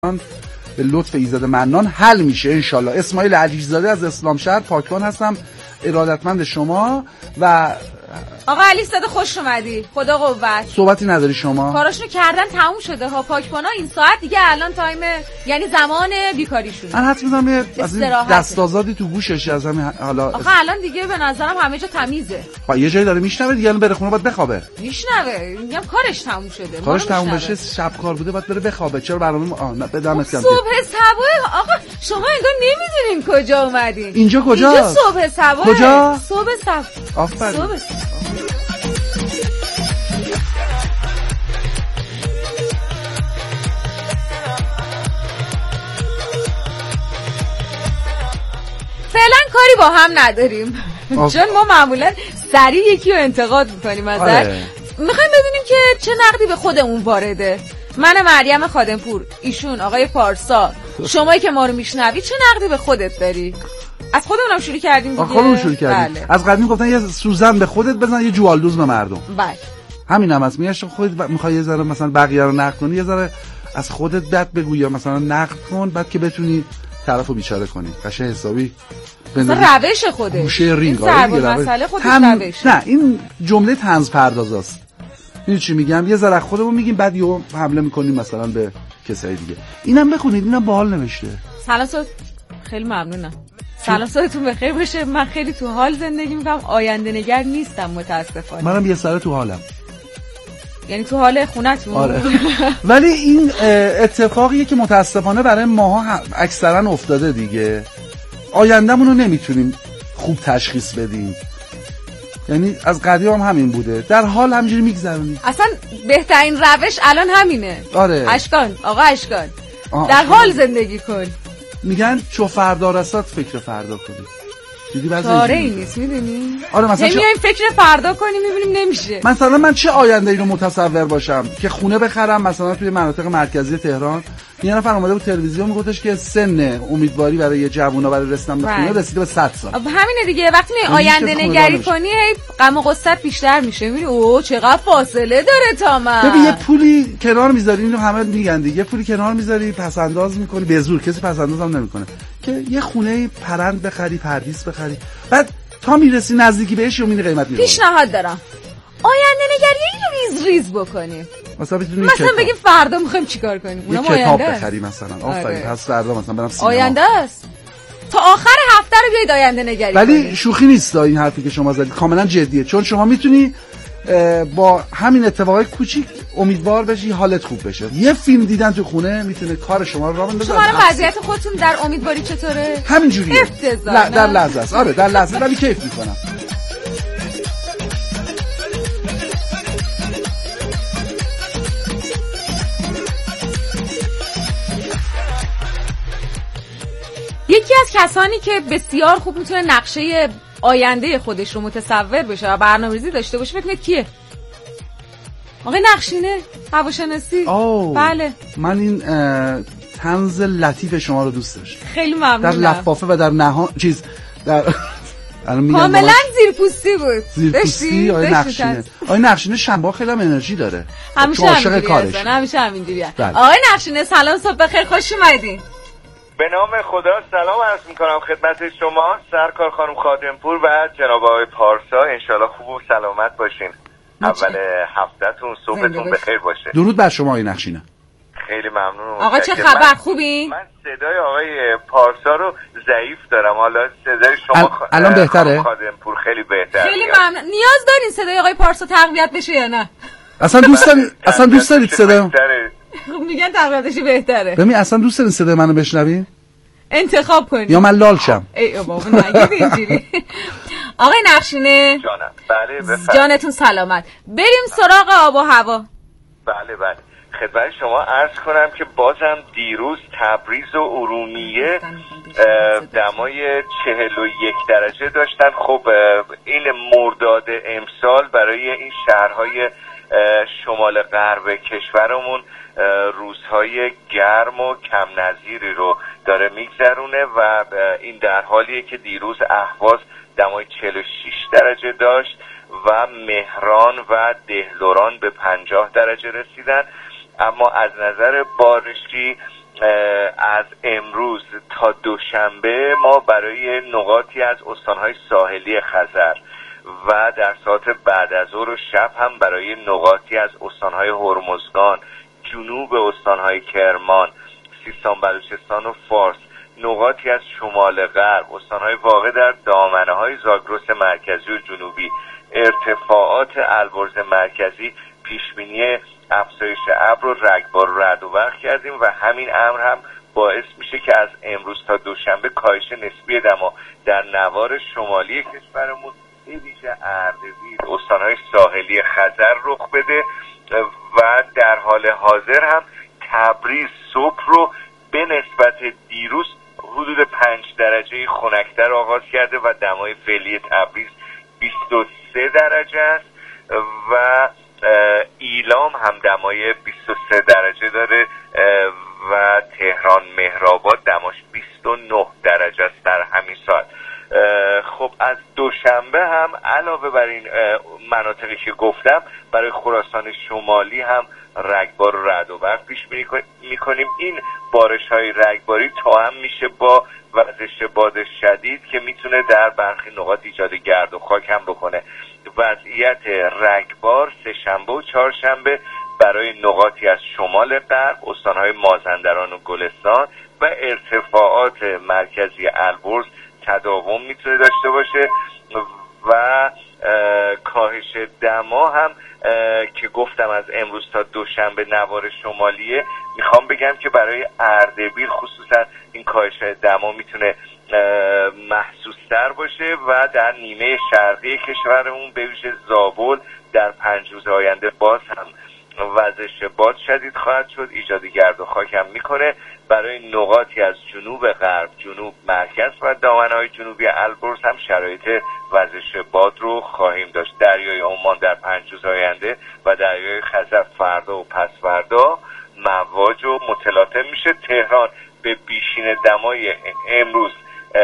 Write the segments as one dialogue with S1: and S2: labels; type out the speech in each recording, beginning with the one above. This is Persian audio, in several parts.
S1: به لطف ایزاده منان حل میشه انشالله. اسماعیل علیزاده از اسلام شهر پاکبان هستم، ارادتمند شما. و
S2: آقا علیزاده خوش اومدی، خدا قوت.
S1: صحبتی نداری شما؟
S2: کاراشونو کردن تموم شده ها. پاکبانا این ساعت دیگه الان تایم، یعنی زمان بیکاریشون.
S1: من حد می‌زنم از این دستازادی تو گوشش از همین حالا.
S2: آخه الان دیگه به نظرم همه جا تمیزه.
S1: یه جایی داره میشنوه دیگه، الان بره خونه باید بخوابه.
S2: میشنوه، میگم کارش تموم شده.
S1: کارش تموم بشه شب کار بوده باید بره بخوابه. چرا برنامه بدمت کردم؟
S2: صبح صبح آقا شما انگار نمیدونین کجا اومدین.
S1: اینجا کجا؟
S2: اینجا صبح صبح.
S1: کجا؟
S2: صبح صبح.
S1: آفرین.
S2: فعلا کاری با هم نداریم چون ما معمولا سریع یکی رو انتقاد میکنیم ازش. میخوایم بدونیم که چه نقدی به خودمون وارده. من مریم خادمپور، ایشون آقای پارسا، شمایی که ما رو میشنوی چه نقدی به خودت داری؟ از خودمونم شروع کردیم دیگه.
S1: خودمون شروع کردیم. بله. از قدیم گفتن یه سوزن به خودت بزن، یه جوالدوز به مردم.
S2: بله
S1: همین هم هست. میگه خودت میخوای یه ذره مثلا بقیه رو نقد کنی، یه ذره از خودت بد بگو یا مثلا نقد کن، بعد که بتونی طرفو بیچاره کنی. قشنگ حسابی
S2: روش خوده.
S1: گوشه رینگ
S2: مسئله خودش روش.
S1: نه این جمله طنز پردازاست. میدونی چی میگم؟ یه ذره خودمون میگیم بعد یهو حمله میکنیم مثلا به کسای دیگه. اینم بخونید، اینم باحال نوشته.
S2: سلام صبح. خیلی ممنونم. سلام صبحتون بخیر باشه. من خیلی تو حال زندگی میکنم، آینده نگر نیستم متاسفانه.
S1: منم یه سره تو حالم.
S2: یعنی تو حال خونتون؟
S1: آره. ولی این اتفاقیه که متاسفانه برای ماها اکثرا افتاده دیگه. آینده‌مون رو نمیتونیم خوب تشخیص بدیم. یعنی از قدیم هم همین بوده، در حال همینجوری میگذرونیم.
S2: اصلا بهترین روش الان همینه.
S1: آره
S2: اشکان، آقا اشکان، در حال زندگی کن.
S1: میگن چو فردا رسد فکر فردا کنی. دیدی بعضی
S2: چاره ای نیست میدونی؟
S1: آره مثلا
S2: میایم فکر فردا کنیم میبینیم نمیشه.
S1: مثلا من چه آینده ای رو متصور باشم که خونه بخرم مثلا توی مناطق مرکزی تهران. یه نفر اومده بود تلویزیون میگفتش که سن امیدواری برای جوونا برای رسیدن به خونه رسیده به 100 سال.
S2: همینه دیگه. وقتی می آینده نگری کنی هی غم و غصت بیشتر میشه. میبینی اوه چقدر فاصله داره تا من.
S1: ببین یه پولی کنار میذاری، اینو همه میگن دیگه، پولی کنار میذاری پس انداز میکنی به زور، کسی پس انداز هم نمیکنه، که یه خونه پرند بخری، پردیس بخری، بعد تا میرسی نزدیکی بهش و میبینی قیمت میره.
S2: پیشنهاد دارم آینده نگری ریز ریز بکنیم.
S1: مثلا
S2: بگیم فردا میخوایم چیکار کنیم.
S1: اونم کتاب بخری مثلا. آفرین. پس فردا مثلا برم سینما.
S2: آینده است. تا آخر هفته رو بیاید آینده نگری
S1: ولی
S2: کنیم.
S1: شوخی نیست این حرفی که شما زدید، کاملا جدیه. چون شما میتونی با همین اتفاقای کوچیک امیدوار بشی، حالت خوب بشه. یه فیلم دیدن تو خونه میتونه کار شما رو راه بندازه.
S2: شما الان وضعیت خودتون در امیدواری چطوره؟
S1: همینجوریه. در لحظه است. آره در لحظه، ولی کیف میکنم.
S2: یکی از کسانی که بسیار خوب میتونه نقشه آینده خودش رو متصور بشه و برنامه‌ریزی داشته باشه فکر کنید کیه؟ آقای نقشینه، هواشناسی. بله.
S1: من این طنز لطیف شما رو دوست داشتم.
S2: خیلی ممنونم.
S1: در لفافه و در نهان چیز در
S2: کاملا زیرپوستی بود.
S1: زیرپوستی. آقای نقشینه شنبه خیلی هم انرژی داره.
S2: همیشه عاشق کارش. همیشه همینجوریه. آقای نقشینه سلام، صبح بخیر، خوش اومدین.
S3: به نام خدا سلام عرض میکنم خدمت شما سرکار خانم خادمپور و جناب آقای پارسا. انشالله خوب و سلامت باشین. اول هفتهتون صبحتون بخیر باشه.
S1: درود بر شما آقای نقشینه.
S3: خیلی ممنون.
S2: آقا چه خبر، خوبین؟
S3: من صدای آقای پارسا رو ضعیف دارم، حالا صدای شما
S1: الان بهتره؟
S3: خادمپور خیلی بهتره.
S2: خیلی ممنون. نیاز دارین صدای آقای پارسا تقویت بشه یا نه؟
S1: اصلا دوست دارید صدای
S2: میگن تقویتش بهتره.
S1: ببین اصلا دوست دارین صدای منو بشنوین؟
S2: انتخاب کنید
S1: یا من لال شم.
S2: ای بابا نگید اینجوری. آقای نقشینه
S3: جانم. بله بفرمایید.
S2: جانتون سلامت. بریم سراغ آب و هوا.
S3: بله خدمت شما عرض کنم که بازم دیروز تبریز و ارومیه دمای 41 درجه داشتن. خب این مرداد امسال برای این شهرهای شمال غرب کشورمون روزهای گرم و کم نظیری رو داره میگذرونه و این در حالیه که دیروز اهواز دمای 46 درجه داشت و مهران و دهلوران به 50 درجه رسیدن. اما از نظر بارشی از امروز تا دوشنبه ما برای نقاطی از استانهای ساحلی خزر و در ساعت بعد از ظهر و شب هم برای نقاطی از استانهای هرمزگان، جنوب استانهای کرمان، سیستان بلوچستان و فارس، نقاطی از شمال غرب، استانهای واقع در دامنه‌های زاگرس مرکزی و جنوبی، ارتفاعات البرز مرکزی پیشبینی افزایش ابر و رگبار و رعد و برق کردیم و همین امر هم باعث میشه که از امروز تا دوشنبه کاهش نسبی دما در نوار شمالی کشورمون به ویژه اردبیل، استانهای ساحلی خزر رخ بده و در حال حاضر هم تبریز صبح رو به نسبت دیروز حدود 5 درجه خنک‌تر آغاز کرده و دمای فعلی تبریز 23 درجه است و ایلام هم دمای 23 درجه داره و تهران مهرآباد دماش 29 درجه است در همین ساعت. خب از دوشنبه هم علاوه بر این مناطقی که گفتم برای خراسان شمالی هم رگبار و رعد و برق پیش می‌کنیم. این بارش‌های رگباری توأم میشه با وزش باد شدید که میتونه در برخی نقاط ایجاد گرد و خاک هم بکنه. وضعیت رگبار سه‌شنبه و چهارشنبه برای نقاطی از شمال غرب، استان‌های مازندران و گلستان و ارتفاعات مرکزی البرز تداوم میتونه داشته باشه و کاهش دما هم که گفتم از امروز تا دوشنبه نوار شمالیه. میخوام بگم که برای اردبیل خصوصا این کاهش دما میتونه محسوس‌تر باشه و در نیمه شرقی کشورمون به ویژه زابل در 5 روز آینده باز هم وزش باد شدید خواهد شد، ایجاد گرد و خاک هم میکنه. برای نقاطی از جنوب غرب، جنوب مرکز و دامنه‌های جنوبی البرز هم شرایط وزش باد رو خواهیم داشت. دریای عمان در 5 روز آینده و دریای خزر فردا و پس فردا مواج و متلاطم میشه. تهران به بیشین دمای امروز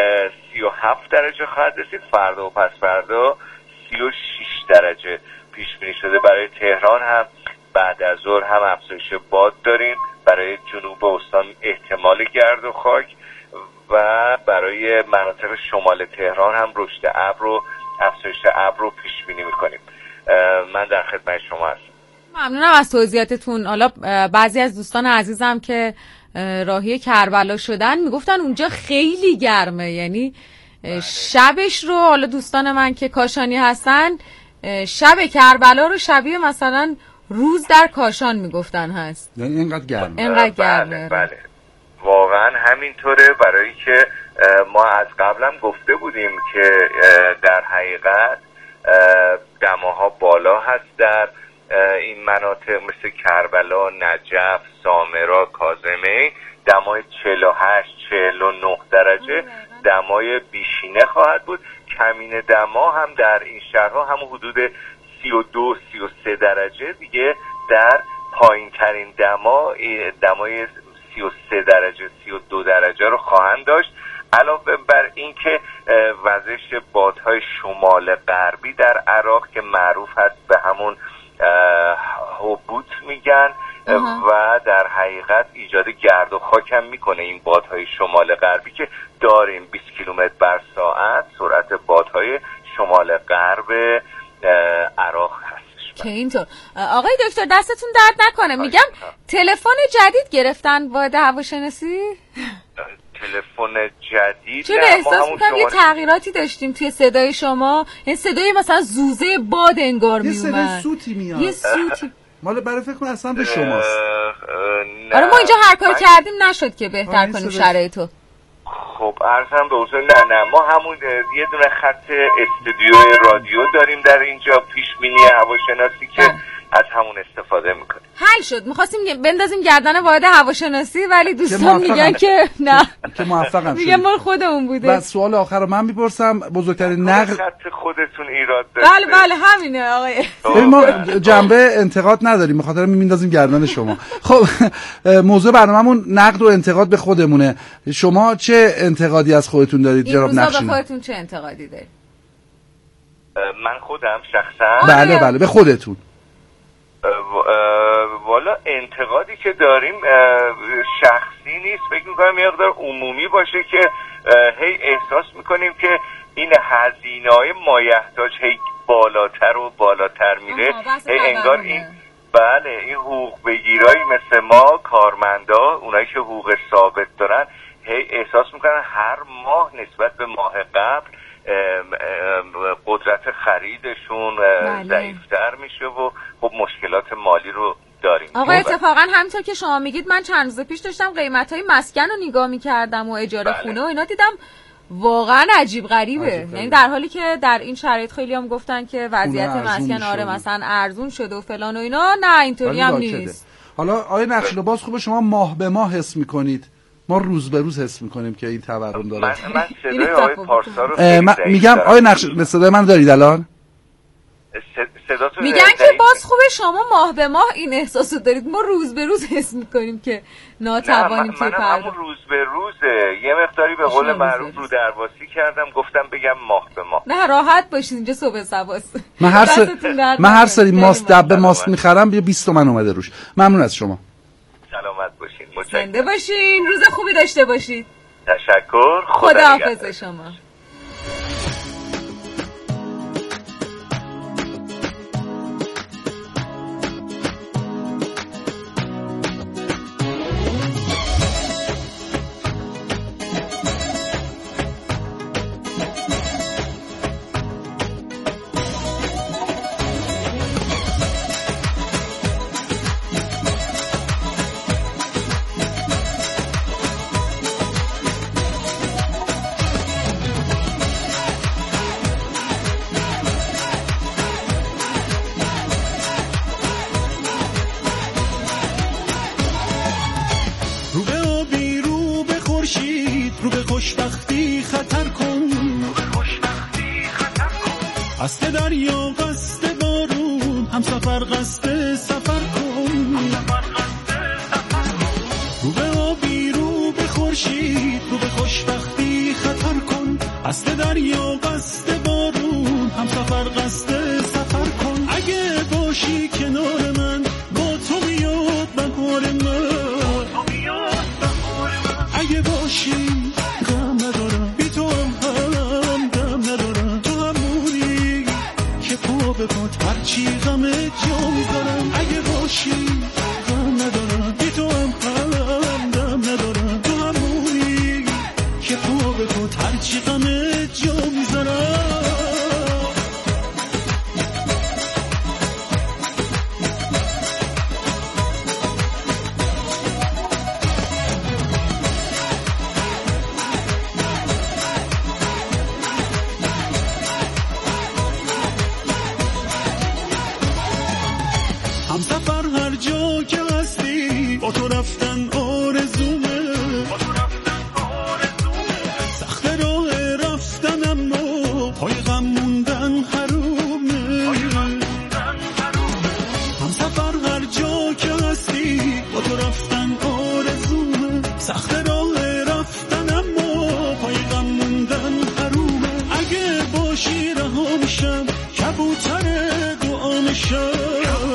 S3: 37 درجه خواهد رسید، فردا و پس فردا 36 درجه پیش بینی شده. برای تهران هم بعد از ظهر هم افزایش باد داریم، برای جنوب استان احتمال گرد و خاک و برای مناطق شمال تهران هم رشد ابر و افزایش ابر رو پیش بینی می‌کنیم. من در خدمت شما هستم.
S2: ممنونم از توضیحاتتون. حالا بعضی از دوستان عزیزم که راهی کربلا شدن میگفتن اونجا خیلی گرمه، یعنی شبش رو، حالا دوستان من که کاشانی هستن شب کربلا رو شبیه مثلا روز در کاشان میگفتن هست،
S1: یعنی اینقدر گرمه.
S2: اینقدر گرمه.
S3: بله واقعا همینطوره، برای که ما از قبلم گفته بودیم که در حقیقت دماها بالا هست در این مناطق مثل کربلا، نجف، سامرا، کاظمی. دمای 48 49 درجه دمای بیشینه خواهد بود. کمین دما هم در این شهرها هم حدود 32 33 درجه دیگه در پایین ترین دمای 33 درجه 32 درجه رو خواهند داشت. علاوه بر این که وزش بادهای شمال غربی در عراق که معروف هست به همون هبوط میگن و در حقیقت ایجاد گرد و خاک هم میکنه این بادهای شمال غربی که داریم 20 کیلومتر بر ساعت سرعت بادهای شمال غرب عراق هستش.
S2: که اینطور. آقای دکتر دستتون درد نکنه، میگم تلفن جدید گرفتن واحد هواشناسی؟
S3: تلفن جدید؟
S2: چون احساس میکنم یه تغییراتی داشتیم توی صدای شما، این صدای مثلا زوزه باد انگار میومد،
S1: یه صدای سوتی میاد،
S2: یه سوتی
S1: مال برای فکر کنم اصلا به شماست.
S2: آره ما اینجا هر کار کردیم نشد که بهتر کنیم شرایطو.
S3: خب عرضم به حضور نه ما همون یه دونه خط استودیو رادیو داریم در اینجا، پیش بینی هواشناسی که از همون استفاده میکنیم.
S2: حل شد، می‌خواستیم بندازیم گردن واحد هواشناسی ولی دوستان میگن که نه
S1: که موفقم شدیم.
S2: میگن مال خودمون بوده.
S1: بعد سوال آخر رو من میپرسم، بزرگترین نقد
S3: خط خودتون ایراد داره.
S2: بله همینه آقای.
S1: ما جنبه انتقاد نداریم، بخاطر میندازیم گردن شما. خب موضوع برنامه‌مون نقد و انتقاد به خودمونه. شما چه انتقادی از خودتون دارید جناب نقشین؟
S2: به خودتون چه انتقادی دارید؟
S3: من خودم شخصا
S1: بله به خودتون.
S3: والا انتقادی که داریم شخصی نیست، بگیم میکنم یه مقدار عمومی باشه که هی احساس میکنیم که این هزینه‌های مایحتاج هی بالاتر و بالاتر میره. هی انگار این بله این حقوق بگیرایی مثل ما کارمندا، اونایی که حقوق ثابت دارن، هی احساس میکنن هر ماه نسبت به ماه قبل قدرت خریدشون ضعیفتر میشه و خب مشکلات مالی رو داریم.
S2: آقا اتفاقا همینطور که شما میگید من چند روز پیش داشتم قیمت‌های مسکن رو نگاه میکردم و اجاره خونه و اینا، دیدم واقعا عجیب غریبه. یعنی در حالی که در این شرایط خیلی هم گفتن که وضعیت مسکن آره مثلا ارزون شده و فلان و اینا، نه اینطوری هم نیست.
S1: حالا آیه نقشلو باز خوبه شما ماه به ماه حس میکنید، ما روز به روز حس میکنیم که این تورم داره.
S3: من صدای آقای پارسا رو
S1: میگم آیه نقشلو صدای من دارید الان؟
S2: میگن که باز خوبه شما ماه به ماه این احساسو دارید، ما روز به روز حس میکنیم که ناتوانیم که
S3: پرداخت. منم روز به روزه، یه مقداری به قول معروف رو درواسی کردم، گفتم بگم ماه به ماه.
S2: نه راحت باشید، اینجا صبح سواست.
S1: من هر سری ماست دبه ماست میخرم بیا 20 تومن اومده روش. ممنون از شما.
S3: سلامت باشین.
S2: زنده باشین، روز خوبی داشته باشید.
S3: تشکر.
S2: خداحافظ شما.
S4: قصد دریا قصد بارون همسفر قصد سفر کن، رو به آبی رو به خورشید رو به خوشبختی خطر کن. قصد دریا قصد بارون همسفر قصد سفر کن. اگه باشی کنار من با تو میاد بهار من، اگه باشی غم ندارم بی تو هم غم ندارم. تو همونی که پا به پات هرچی غم جا میذارم. اگه باشی غم ندارم بی تو هم غم ندارم. تو همونی که پا به پات هرچی غم جا میذارم. همسفر هر جا که هستی با تو رفتن آرزومه. سخت راه رفتن اما پای غم موندن حرومه. همسفر هر جا که هستی با تو رفتن آرزومه. سخت راه رفتن اما پای غم موندن حرومه. اگه باشی رها میشم کبوتر دعا میشم.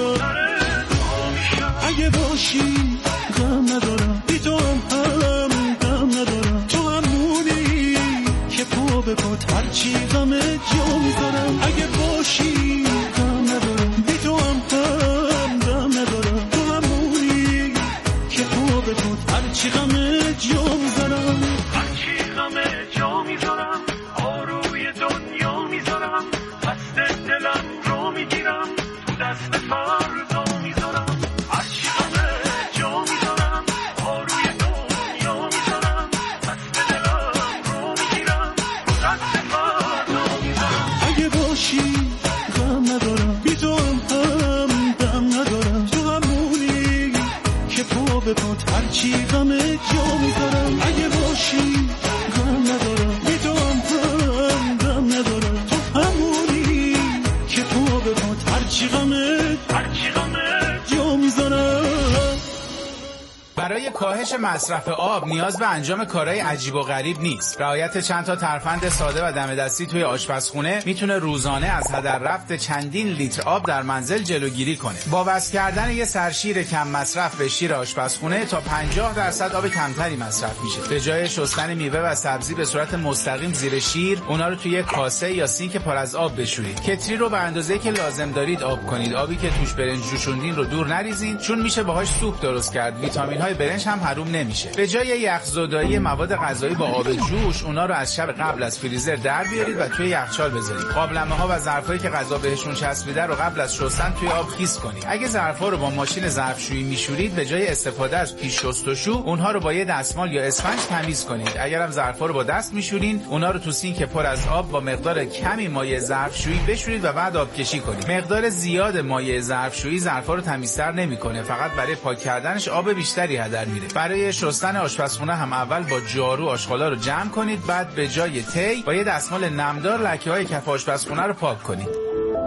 S4: اگه باشی غم ندارم بی تو هم غم ندارم. تو همونی که پا به پات هرچی غم جا میذارم. اگه باشی غم ندارم بی تو هم غم ندارم. تو همونی که پا به پات هرچی غم جا
S5: کاهش مصرف آب نیاز به انجام کارهای عجیب و غریب نیست. رعایت چند تا ترفند ساده و دم دستی توی آشپزخونه میتونه روزانه از هدر رفت چندین لیتر آب در منزل جلوگیری کنه. با وصل کردن یه سرشیر کم مصرف به شیر آشپزخونه تا 50% آب کمتری مصرف میشه. به جای شستن میوه و سبزی به صورت مستقیم زیر شیر، اونا رو توی کاسه یا سینک پر از آب بشورید. کتری رو به اندازه‌ای که لازم دارید آب کنید. آبی که توش برنج جوشوندین رو دور نریزین چون میشه باهاش سوپ درست کرد. ویتامین‌های برنج هم حروم نمیشه. به جای یخزدایی مواد غذایی با آب جوش، اونا رو از شب قبل از فریزر در بیارید و توی یخچال بذارید. قابلمه‌ها و ظرفایی که غذا بهشون چسبیده رو قبل از شستن توی آب خیس کنید. اگه ظرفا رو با ماشین ظرفشویی میشورید، به جای استفاده از پیش شستشو، اونها رو با یه دستمال یا اسفنج تمیز کنید. اگرم ظرفا رو با دست میشورین، اونا رو تو سینک پر از آب با مقدار کمی مایع ظرفشویی بشورید و بعد آبکشی کنید. مقدار زیاد مایع ظرفشویی ظرفا رو تمیزتر نمیکنه، فقط برای پاک کردنش آب بیشتری هدر میره. برای شستن آشپزخونه هم اول با جارو آشغالا رو جمع کنید، بعد به جای تی با یه دستمال نمدار لکه‌های کف آشپزخونه رو پاک کنید.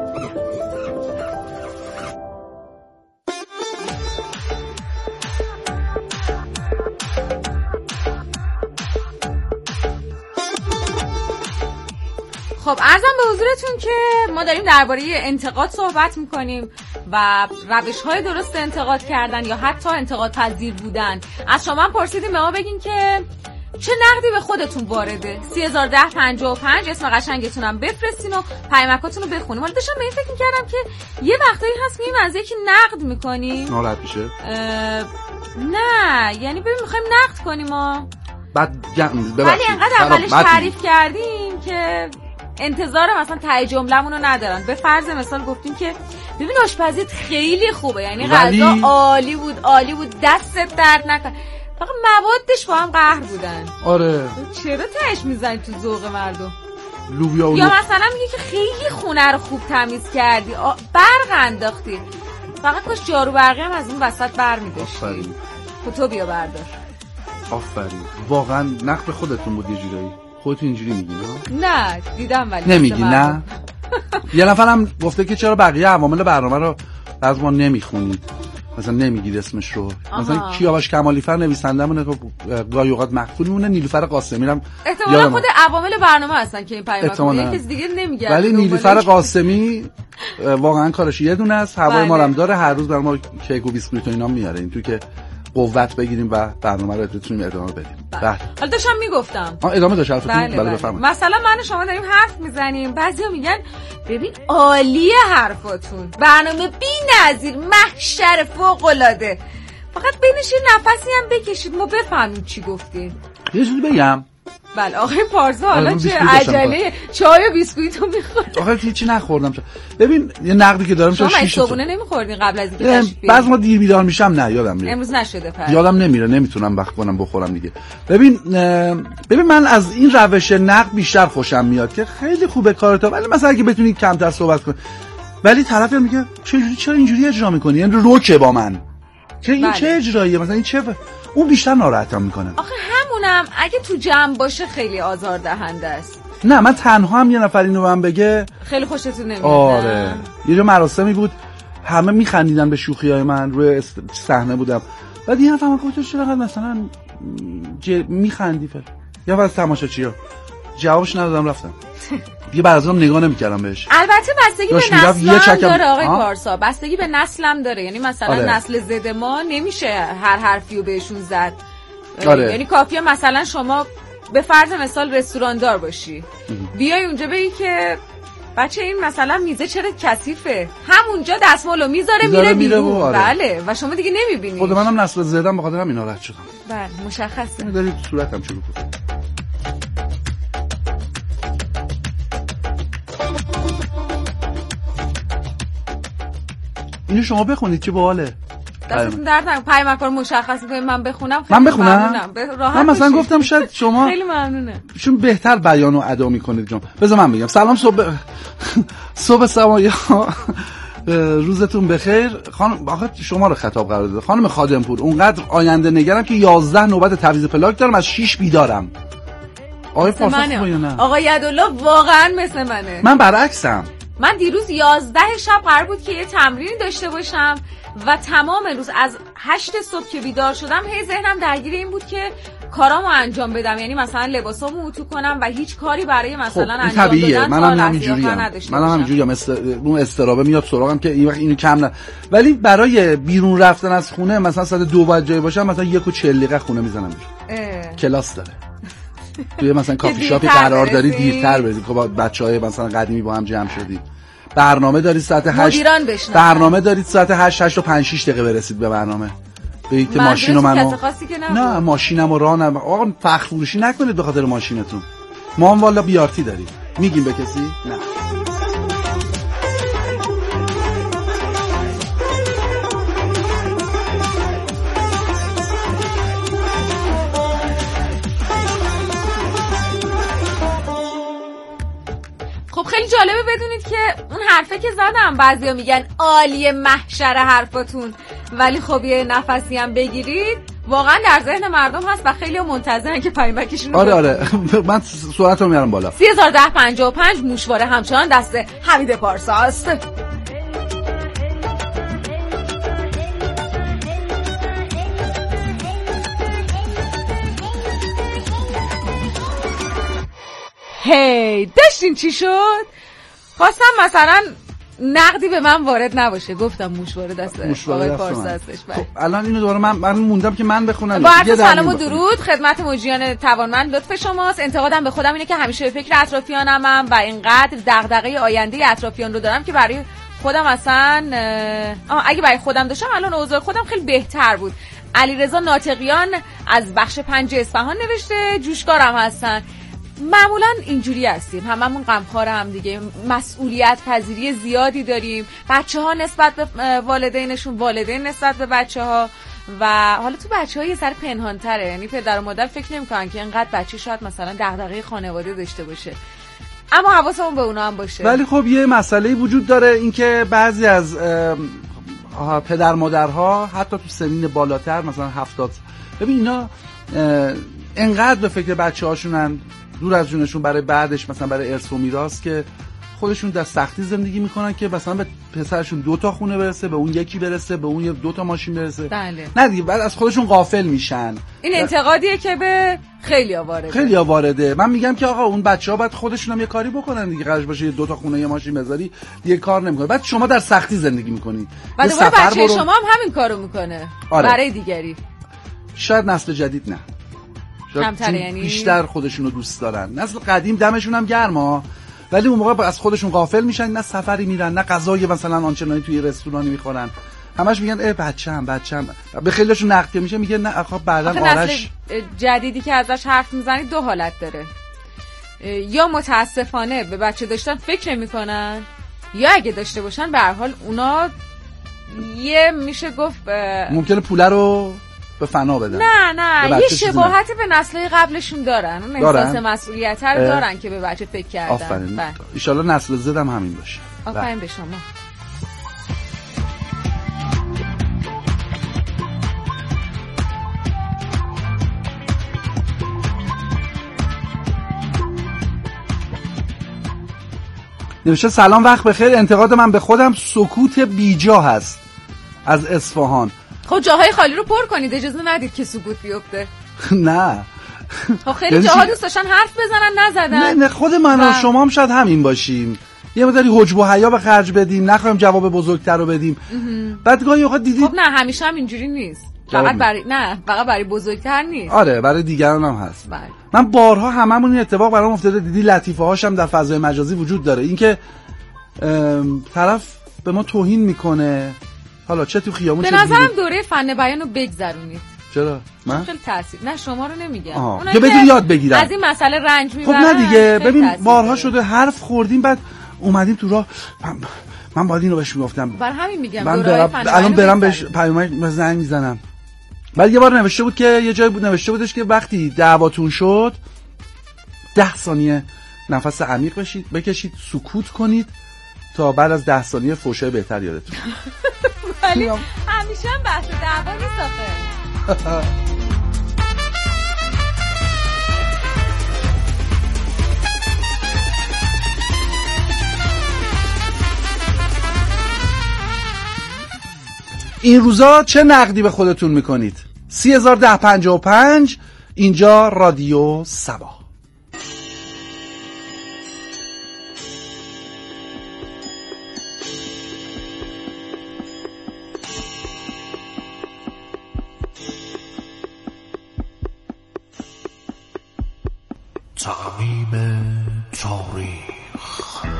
S2: خب عرضم به حضورتون که ما داریم درباره انتقاد صحبت میکنیم و روش‌های درست انتقاد کردن یا حتی انتقاد پذیر بودن. از شما پرسیدیم به ما بگین که چه نقدی به خودتون وارده. 301055 اسم قشنگتونم بفرستین و پیامکاتون رو بخونیم. حالا داشتم به این فکر می‌کردم که یه وقتایی هست می‌بینیم از یکی نقد می‌کنیم
S1: ناراحت میشه.
S2: نه یعنی ببین می‌خوایم نقد کنیم
S1: بعد
S2: ولی انقدر اولش تعریف کردیم که انتظار مثلا ته جمله‌مون رو ندارن. به فرض مثال گفتیم که ببین آشپزیت خیلی خوبه، یعنی غذا عالی بود دستت درد نکنه، فقط موادش با هم قهر بودن.
S1: آره
S2: چرا تهش میزنی تو ذوق مردم؟
S1: لوبیا
S2: یا مثلا میگه که خیلی خونه رو خوب تمیز کردی، برق انداختی، فقط کاش جارو برقی هم از اون وسط برمی‌داشتی.
S1: آفرین.
S2: تو بیا بردار.
S1: آفرین. واقعا نقد خودتون بود یه جورایی. خودتون اینجوری میگین
S2: نه دیدم ولی
S1: نمیگی نه. یه نفرم گفته که چرا بقیه عوامل برنامه رو بعضی ما نمیخونید، مثلا نمیگید اسمش رو. مثلا کیاوش کمالیفر نویسنده‌مونه که گاهی اوقات مخفول میمونه. نیلوفر قاسمی هم
S2: احتمالاً خود عوامل برنامه هستن که این پیام کسی دیگه نمیگه.
S1: ولی نیلوفر قاسمی واقعا کارش یه دونه است، هوای ما هم داره، هر روز برای ما کیک و بیسکویت و اینا میاره این تو که قوت بگیریم و برنامه رو بتونیم ادامه بدیم.
S2: حالا داشتم میگفتم
S1: ادامه داشت حرفتون. بله بفرمایید.
S2: مثلا من و شما داریم حرف میزنیم، بعضیا میگن ببین عالیه حرفاتون، برنامه بی‌نظیر، محشر، فوق العاده، فقط بینش یه نفسی هم بکشید ما بفهمیم چی گفتین.
S1: یه چیزی بگم.
S2: بله آقای پارسا حالا چه عجله چای و بیسکویتو میخورد؟
S1: آخه هیچی نخوردم. ببین یه نقدی که دارم
S2: شما صبحونه نمیخوردین قبل از اینکه تشریف بیارید؟
S1: بعضی ما دیر بیدار میشم نه یادم میره.
S2: امروز نشده فرق.
S1: یادم نمیره، نمیتونم وقت کنم بخورم دیگه. ببین من از این روش نقد بیشتر خوشم میاد که خیلی خوبه کارتا، ولی مثلا اگه بتونید کمتر صحبت کنید. ولی طرف میگه چرا اینجوری اجرا میکنی؟ یعنی روکه با من. که این چه اجراییه؟ مثلا این چه اون بیشتر ناراحتم میکنه.
S2: آخه همونم اگه تو جمع باشه خیلی آزاردهنده است.
S1: نه من تنها هم یه نفر اینو من بگه
S2: خیلی خوشتون نمیاد.
S1: آره یه جا مراسمی بود همه میخندیدن به شوخیای من، روی صحنه بودم، بعد یه نفر گفت چرا مثلا میخندی فر یا واسه تماشاچی‌ها جوابش ندادم رفتم. دیگه بعد از اون نگاه نمی‌کردم بهش.
S2: البته بستگی به نسلم داره آقای پارسا، بستگی به نسلم داره، یعنی مثلا نسل زد ما نمیشه هر حرفیو بهشون زد. یعنی کافیه مثلا شما به فرض مثال رستوراندار باشی، بیای اونجا بگی که بچه این مثلا میزه چرا کثیفه، همونجا دستمالو میذاره میره بیرون. بله و شما دیگه نمیبینی.
S1: خود منم نسل زدم، بخاطر همین ناراحت شدم.
S2: بله مشخصه.
S1: دارید صورتم چه بود. اینو شما بخونید چه باحاله.
S2: دستتون درد نکنه. پیامکار مشخص می‌کنید من بخونم.
S1: من بخونم. من مثلا گفتم شاید شما
S2: خیلی ممنونه.
S1: چون بهتر بیان و ادا می‌کنید جون. بذار من بگم. سلام صبح سمایا روزتون بخیر. خانم آخه شما رو خطاب قرار داده. خانم خادمپور اونقدر آینده نگرم که 11 نوبت تعویض پلاک دارم، از 6 بیدارم. آقای پارسا نه.
S2: آقای یدالله واقعا مثل منه.
S1: من برعکسم.
S2: من دیروز 11 شب قرار بود که یه تمرینی داشته باشم، و تمام روز از 8 صبح که بیدار شدم هی ذهنم درگیر این بود که کارامو انجام بدم، یعنی مثلا لباسامو اتو کنم و هیچ کاری برای مثلا انجام دادن
S1: منم همینجوریم اون استرابه میاد سراغم که این وقت اینو کم نه، ولی برای بیرون رفتن از خونه مثلا ساعت 2 باید جایی باشم، مثلا 1:40 دقیقه خونه میزنم کلاس داره توی مثلا کافی شاپی قرار داری دیرتر برید که با بچهای مثلا قدیمی با هم جمع شدید، برنامه دارید ساعت 8 برنامه دارید ساعت 8 تا 5-6 دقیقه برسید به برنامه، بگید که ماشینو نه ماشینمو راه نه آقا فخر فروشی نکنید به خاطر ماشینتون، ما هم والا بیارتی داریم میگیم به کسی نه.
S2: خب خیلی جالبه بدونید که اون حرفه که زدم بعضیا میگن عالیه محشر حرفاتون، ولی خب یه نفسی هم بگیرید واقعا در ذهن مردم هست و خیلی منتظرن که پیامکشون رو
S1: آره من سرعتو میارم بالا.
S2: 301055 موشواره همچنان دست حمید پارساست. هی داشتین چی شد؟ خواستم مثلا نقدی به من وارد نباشه، گفتم موشواره دست آقای پارسا هستش.
S1: خب الان اینو دوباره من موندم که من بخونم.
S2: با عرض سلام و درود خدمت مجریان توانمند، لطف شماست. انتقادم به خودم اینه که همیشه به فکر اطرافیانم و اینقدر دغدغه آینده اطرافیان رو دارم که برای خودم اصلا اگه برای خودم داشتم الان اوضاع خودم خیلی بهتر بود. علیرضا ناطقیان از بخش 5 اصفهان نوشته جوشکارم هستن. معمولا اینجوری هستیم، هممون غمخوار هم دیگه، مسئولیت پذیری زیادی داریم، بچه‌ها نسبت به والدینشون، والدین نسبت به بچه‌ها، و حالا تو بچه‌ها یه سر پنهان‌تره، یعنی پدر و مادر فکر نمی‌کنن که اینقدر بچه شاید مثلا دغدغه خانواده داشته باشه، اما حواسمون به اونا هم باشه.
S1: ولی خب یه مسئله وجود داره، اینکه بعضی از پدر مادرها حتی تو سنین بالاتر مثلا 70 ببین اینا انقدر به فکر بچه‌هاشونن، دور از جونشون برای بعدش مثلا برای ارث و میراث، که خودشون در سختی زندگی میکنن که مثلا به پسرشون 2 خونه برسه، به اون یکی برسه، به اون 2 ماشین برسه.
S2: بله.
S1: نه دیگه بعد از خودشون غافل میشن.
S2: این انتقادیه که به خیلی وارده. من میگم که آقا اون بچه‌ها باید خودشون هم یه کاری بکنن دیگه، قرار باشه 2 خونه یه ماشین بذاری دیگه کار نمیکنه، بعد شما در سختی زندگی میکنی و دوباره بچه شما هم همین کارو میکنه.
S1: آره.
S2: برای دیگری
S1: شاید نسل جدید نه،
S2: یعنی
S1: بیشتر خودشونو دوست دارن. نسل قدیم دمشون هم گرما، ولی اون موقع از خودشون غافل میشن، نه سفری میرن، نه غذای مثلا آنچنانی توی رستورانی میخورن، همش میگن بچه‌م. به خیلیشون نقد میشه، میگه نه آخه بعدن آرش
S2: جدیدی که ازش حرف میزنید 2 حالت داره، یا متاسفانه به بچه داشتن فکر نمیکنن، یا اگه داشته باشن به هر حال اونا یه میشه گفت
S1: ممکنه پوله رو به فنا بدن.
S2: نه یه شباهت به نسل‌های قبلشون دارن، اون احساس مسئولیت رو دارن که به بچه فکر کردن.
S1: آفرین. ان شاءالله نسل زد هم همین باشه.
S2: آفرین به شما.
S1: نوشته سلام وقت بخیر، انتقاد من به خودم سکوت بیجا هست از اصفهان.
S2: خب جاهای خالی رو پر کنید، اجازه ندید که سکوت بیفته.
S1: نه
S2: خب خیلی جاها دوست داشتن حرف بزنن نزدن.
S1: نه خود من و شما هم شاید همین باشیم، یه مقداری حجب و حیا به خرج بدیم، نخوایم جواب بزرگتر رو بدیم. بعد گاهی اوقات دیدید
S2: خب نه همیشه هم اینجوری نیست، فقط برای بزرگتر نیست.
S1: آره برای دیگران هم هست.
S2: بله.
S1: من بارها هممون این اتفاق برام افتاده، دیدی لطیفه هاشم در فضای مجازی وجود داره، اینکه طرف به ما توهین میکنه، حالا چه تو خیابون
S2: به نظرم دوره فن بیان رو بگذرونید.
S1: چرا؟ من؟
S2: خیلی تاثیر نه شما رو نمیگم،
S1: که بدون یاد بگیرم
S2: از این مسئله رنج میبرن.
S1: خب نه دیگه، ببین بارها شده حرف خوردیم، بعد اومدیم تو راه من باید اینو بهش میگفتم،
S2: برای همین میگم
S1: من الان برم بهش پیام زنگ میزنم. بعد یه بار نوشته بود که یه جایی بود نوشته بودش که وقتی دعواتون شد 10 ثانیه نفس عمیق بکشید، سکوت کنید تا بعد از 10 ثانیه فوشای بهتر یادتون.
S2: ولی همیشه هم بحث دعوا نیست آخه.
S1: این روزا چه نقدی به خودتون میکنید؟ 301055 اینجا رادیو سبا.
S6: تعمیم تاریخ.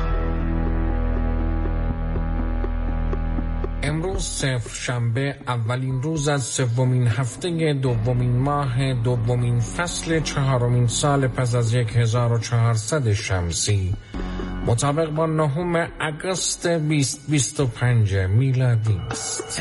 S6: امروز صفر شنبه، اولین روز از سومین هفته دومین ماه دومین فصل چهارمین سال پس از 1400 شمسی، مطابق با 9 آگوست 2025 میلادی است.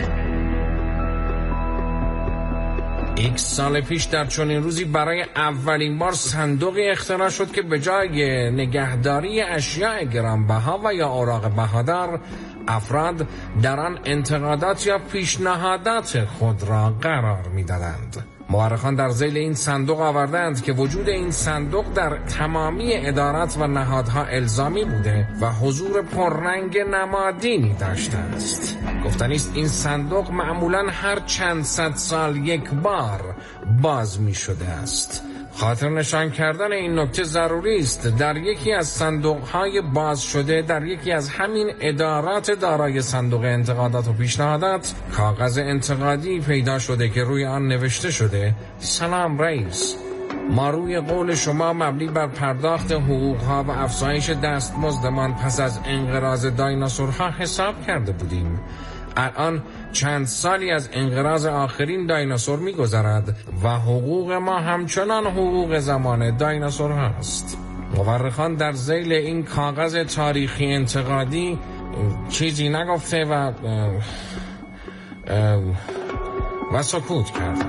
S6: یک سال پیش در چنین روزی برای اولین بار صندوقی اختراع شد که به جای نگهداری اشیاء گرانبها و یا اوراق بهادار، افراد در آن انتقادات یا پیشنهادات خود را قرار می‌دادند. مورخان در ذیل این صندوق آوردند که وجود این صندوق در تمامی ادارات و نهادها الزامی بوده و حضور پررنگ نمادینی داشته است. گفتنی است این صندوق معمولاً هر چند صد سال یک بار باز می شده است. خاطر نشان کردن این نکته ضروری است. در یکی از صندوق‌های باز شده در یکی از همین ادارات دارای صندوق انتقادات و پیشنهادات کاغذ انتقادی پیدا شده که روی آن نوشته شده: سلام رئیس، ما روی قول شما مبنی بر پرداخت حقوقها و افزایش دستمزدمان پس از انقراض دایناسورها حساب کرده بودیم. الان چند سالی از انقراض آخرین دایناسور می‌گذرد و حقوق ما همچنان حقوق زمان دایناسور هست. مورخان در ذیل این کاغذ تاریخی انتقادی چیزی نگفته و سکوت کرده.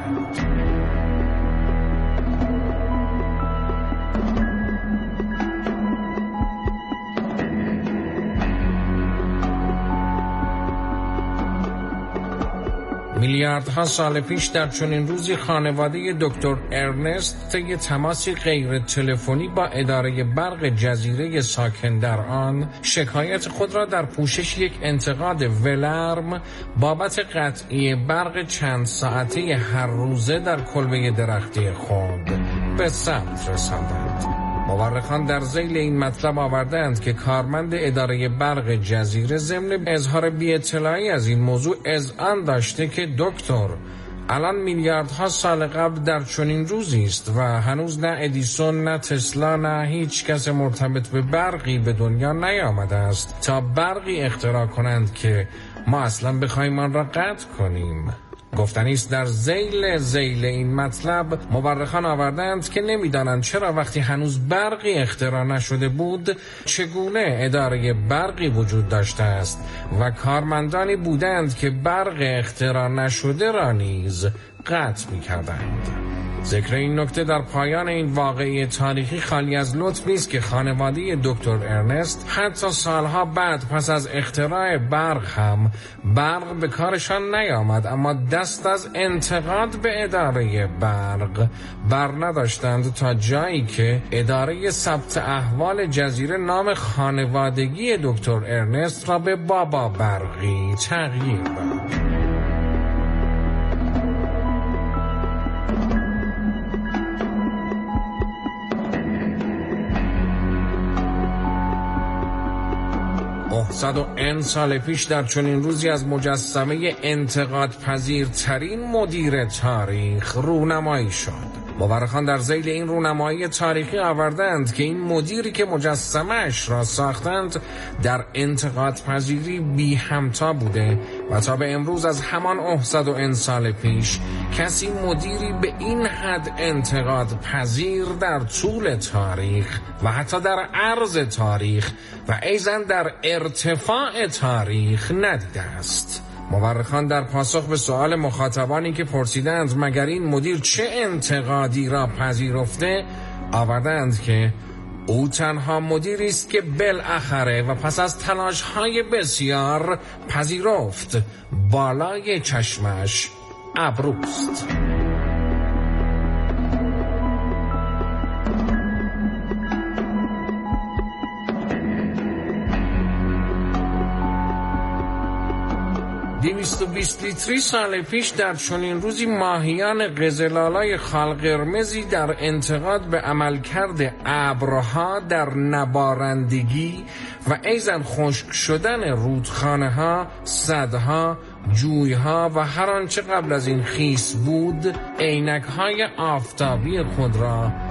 S6: میلیاردها سال پیش در چنین روزی خانواده دکتر ارنست طی تماسی غیر تلفنی با اداره برق جزیره ساکن در آن شکایت خود را در پوشش یک انتقاد ولرم بابت قطعی برق چند ساعته هر روزه در کلبه درختی خود به ثبت رساندند. مورخان در ذیل این مطلب آوردند که کارمند اداره برق جزیره ضمن اظهار بی‌اطلاعی از این موضوع اذعان داشته که دکتر، الان میلیاردها سال قبل در چنین روزی است و هنوز نه ادیسون، نه تسلا، نه هیچ کس مرتبط به برقی به دنیا نیامده است تا برقی اختراع کنند که ما اصلا بخوایم آن را قطع کنیم. گفتنی است در ذیل این مطلب مورخان آوردند که نمیدانند چرا وقتی هنوز برقی اختراع نشده بود چگونه اداره برقی وجود داشته است و کارمندانی بودند که برق اختراع نشده را نیز قطع می‌کردند. ذکر این نکته در پایان این واقعه تاریخی خالی از لطف نیست که خانواده دکتر ارنست حتی سالها بعد پس از اختراع برق هم برق به کارشان نیامد، اما دست از انتقاد به اداره برق بر نداشتند تا جایی که اداره ثبت احوال جزیره نام خانوادگی دکتر ارنست را به بابا برقی تغییر داد. صد و ان سال پیش در چنین روزی از مجسمه انتقاد پذیرترین مدیر تاریخ رونمایی شد. مورخان در ذیل این رونمایی تاریخی آوردند که این مدیری که مجسمه‌اش را ساختند در انتقاد پذیری بی همتا بوده و تا به امروز از همان 100 سال پیش کسی مدیری به این حد انتقاد پذیر در طول تاریخ و حتی در عرض تاریخ و ایضاً در ارتفاع تاریخ ندیده است. مورخان در پاسخ به سؤال مخاطبانی که پرسیدند مگر این مدیر چه انتقادی را پذیرفته آوردند که او تنها مدیری است که بالاخره و پس از تلاش‌های بسیار پذیرفت بالای چشمش ابروست. 220 لیتری سال پیش در چنین روزی ماهیان قزل‌آلای خال قرمزی در انتقاد به عملکرد ابرها در نبارندگی و ایضاً خشک شدن رودخانه‌ها، سدها، جویها و هر آنچه قبل از این خیس بود، عینک‌های آفتابی خود را